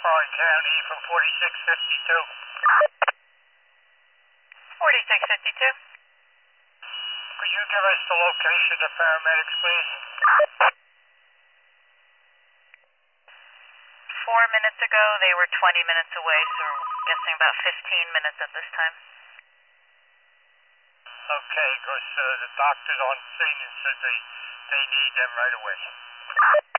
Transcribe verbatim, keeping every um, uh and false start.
Orange County from forty-six fifty-two. forty-six fifty-two. Could you give us the location of paramedics, please? Four minutes ago, they were twenty minutes away, so we're guessing about fifteen minutes at this time. Okay, because uh, the doctors on scene and said they, they need them right away.